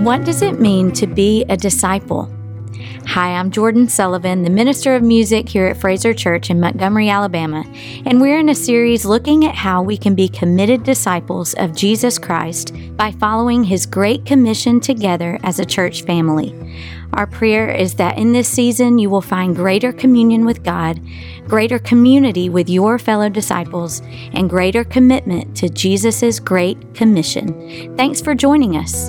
What does it mean to be a disciple? Hi, I'm Jordan Sullivan, the Minister of Music here at Fraser Church in Montgomery, Alabama, and we're in a series looking at how we can be committed disciples of Jesus Christ by following His Great Commission together as a church family. Our prayer is that in this season you will find greater communion with God, greater community with your fellow disciples, and greater commitment to Jesus' Great Commission. Thanks for joining us.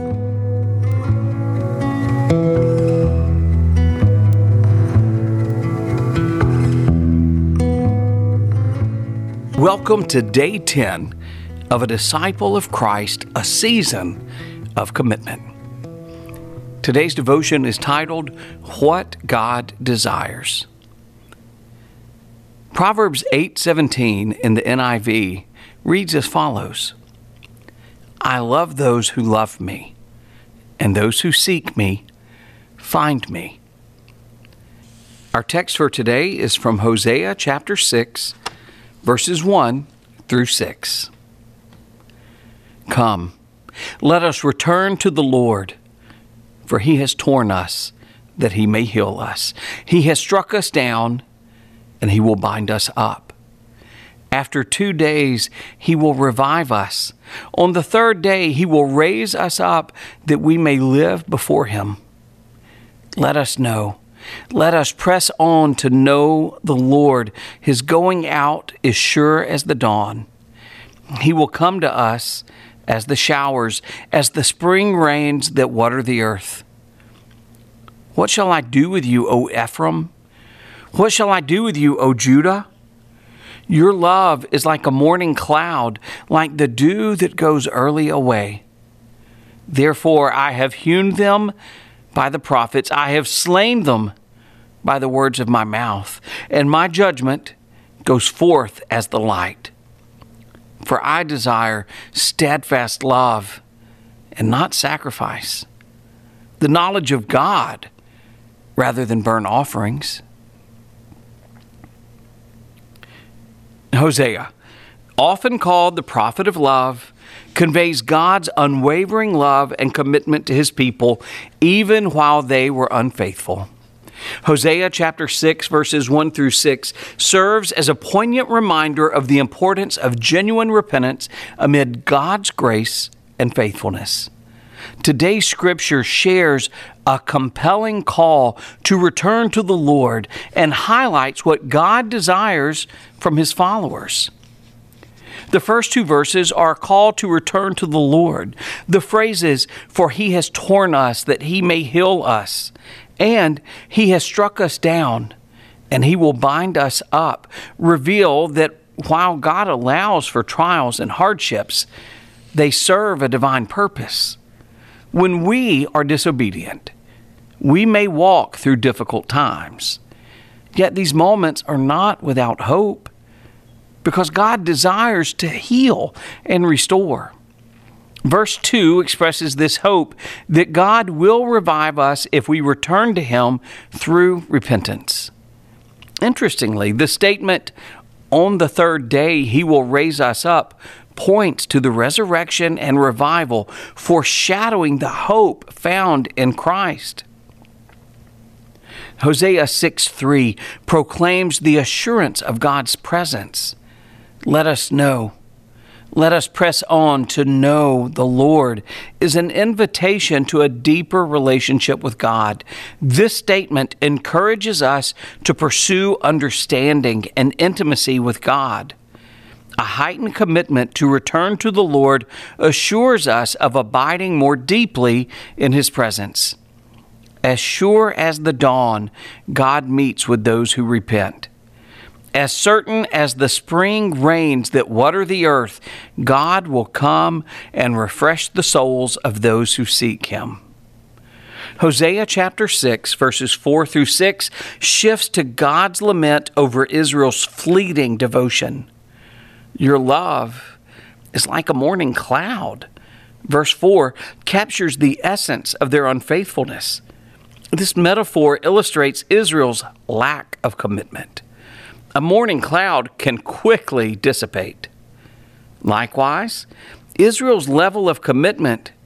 Welcome to day 10 of A Disciple of Christ, a season of commitment. Today's devotion is titled, What God Desires. Proverbs 8:17 in the NIV reads as follows, I love those who love me, and those who seek me find me. Our text for today is from Hosea chapter 6, verses 1 through 6. Come, let us return to the Lord, for He has torn us, that He may heal us. He has struck us down, and He will bind us up. After 2 days, He will revive us. On the third day, He will raise us up, that we may live before Him. Let us know. Let us press on to know the Lord. His going out is sure as the dawn. He will come to us as the showers, as the spring rains that water the earth. What shall I do with you, O Ephraim? What shall I do with you, O Judah? Your love is like a morning cloud, like the dew that goes early away. Therefore I have hewn them by the prophets, I have slain them by the words of my mouth, and my judgment goes forth as the light. For I desire steadfast love and not sacrifice, the knowledge of God rather than burnt offerings. Hosea, often called the prophet of love, conveys God's unwavering love and commitment to His people, even while they were unfaithful. Hosea chapter 6, verses 1 through 6 serves as a poignant reminder of the importance of genuine repentance amid God's grace and faithfulness. Today's scripture shares a compelling call to return to the Lord and highlights what God desires from His followers. The first two verses are a call to return to the Lord. The phrases, for He has torn us that He may heal us, and He has struck us down and He will bind us up, reveal that while God allows for trials and hardships, they serve a divine purpose. When we are disobedient, we may walk through difficult times. Yet these moments are not without hope, because God desires to heal and restore. Verse 2 expresses this hope that God will revive us if we return to Him through repentance. Interestingly, the statement, on the third day He will raise us up, points to the resurrection and revival, foreshadowing the hope found in Christ. Hosea 6:3 proclaims the assurance of God's presence. Let us know. Let us press on to know the Lord is an invitation to a deeper relationship with God. This statement encourages us to pursue understanding and intimacy with God. A heightened commitment to return to the Lord assures us of abiding more deeply in His presence. As sure as the dawn, God meets with those who repent. As certain as the spring rains that water the earth, God will come and refresh the souls of those who seek Him. Hosea chapter 6, verses 4 through 6 shifts to God's lament over Israel's fleeting devotion. Your love is like a morning cloud. Verse 4 captures the essence of their unfaithfulness. This metaphor illustrates Israel's lack of commitment. A morning cloud can quickly dissipate. Likewise, Israel's level of commitment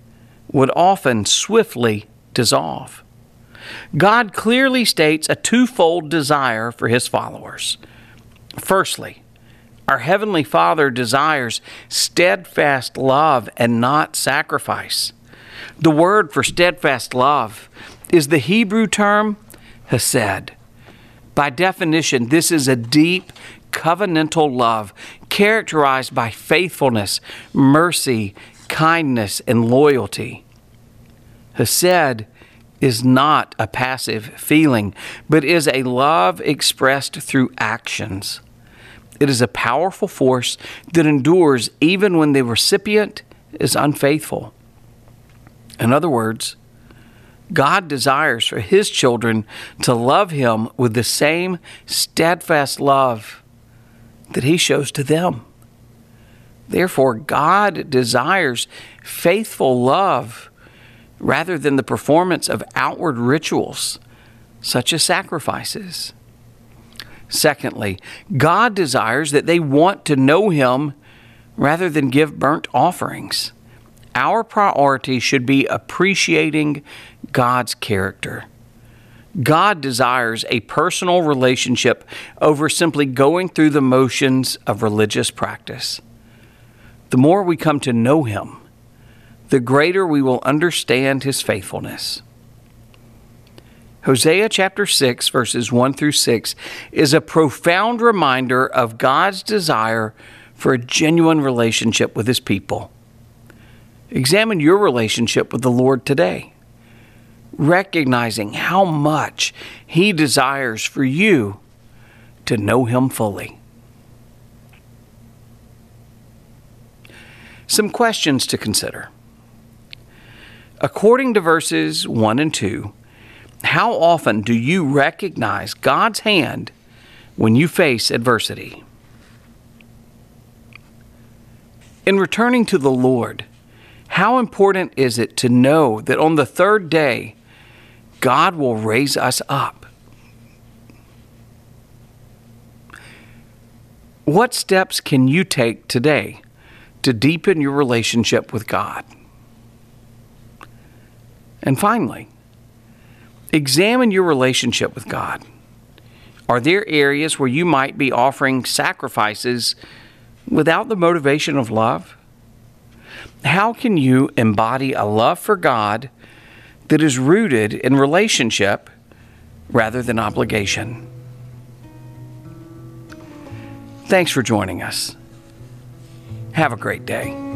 would often swiftly dissolve. God clearly states a twofold desire for his followers. Firstly, our Heavenly Father desires steadfast love and not sacrifice. The word for steadfast love is the Hebrew term hesed. By definition, this is a deep, covenantal love characterized by faithfulness, mercy, kindness, and loyalty. Hesed is not a passive feeling, but is a love expressed through actions. It is a powerful force that endures even when the recipient is unfaithful. In other words, God desires for his children to love him with the same steadfast love that he shows to them. Therefore, God desires faithful love rather than the performance of outward rituals, such as sacrifices. Secondly, God desires that they want to know him rather than give burnt offerings. Our priority should be appreciating God's character. God desires a personal relationship over simply going through the motions of religious practice. The more we come to know him, the greater we will understand his faithfulness. Hosea chapter 6, verses 1 through 6 is a profound reminder of God's desire for a genuine relationship with his people. Examine your relationship with the Lord today, recognizing how much he desires for you to know him fully. Some questions to consider. According to verses 1 and 2, how often do you recognize God's hand when you face adversity? In returning to the Lord, how important is it to know that on the third day, God will raise us up? What steps can you take today to deepen your relationship with God? And finally, examine your relationship with God. Are there areas where you might be offering sacrifices without the motivation of love? How can you embody a love for God that is rooted in relationship rather than obligation? Thanks for joining us. Have a great day.